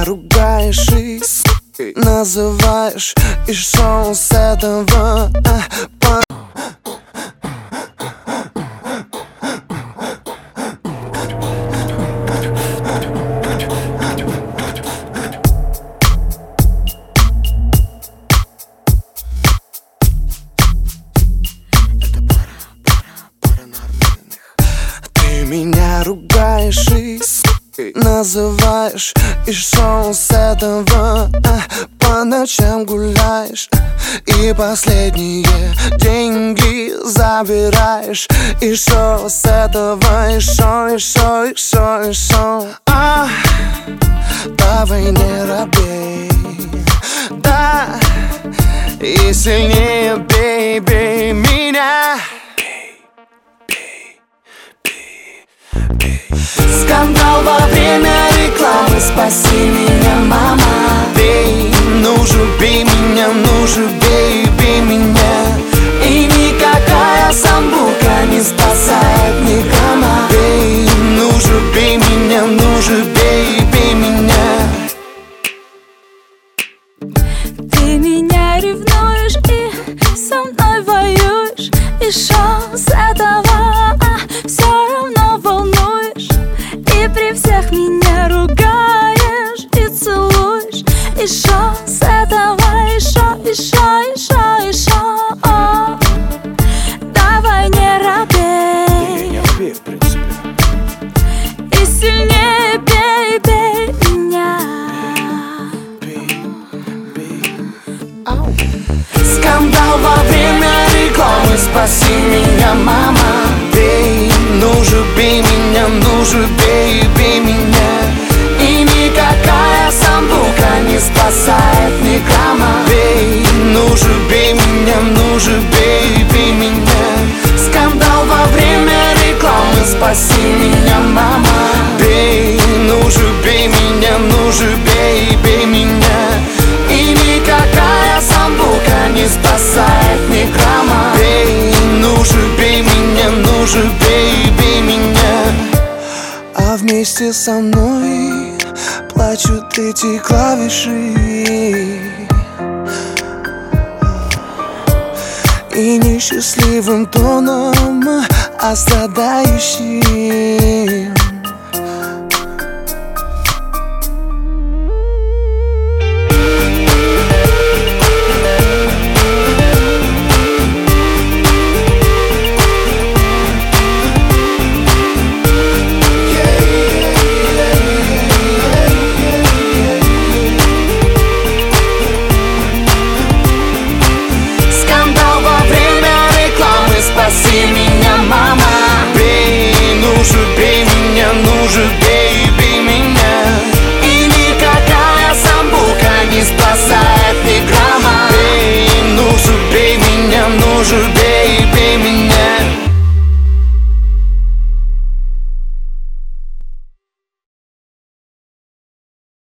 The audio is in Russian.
меня ругаешь и называешь, и шоу с этого Ты меня ругаешь и называешь, и шоу с этого по ночам гуляешь, и последние деньги забираешь, и шоу с этого, и шоу, и шоу, и шоу, и шоу. Давай не робей, да, и сильнее бей, бей меня. Скандал во время рекламы, спаси меня, мама. Бей, ну же бей меня, ну же бей, бей меня. И никакая самбука не спасает ни грамма. Бей, ну же бей меня, ну же бей, бей меня. Ты меня ревнуешь и со мной воюешь, и шоу с этого все равно волнуешь. И при всех меня ругаешь и целуешь, и шоу с этого, и шоу, и шоу, и шоу, и шоу. Давай не робей, Я бей, в принципе. и сильнее бей, бей меня. Скандал во время рекламы, спаси меня, мама. Бей, ну же бей меня, ну же бей, бей меня. И никакая самбука не спасает ни грамма. Бей, ну же бей меня, ну же бей, бей меня. Скандал во время рекламы, спаси меня, мама. Бей, ну же бей меня, ну же бей, бей меня. И никакая самбука не спасает ни грамма. Бей, ну же бей меня, ну же бей, бей меня. А вместе со мной плачут эти клавиши, и несчастливым тоном, а страдающий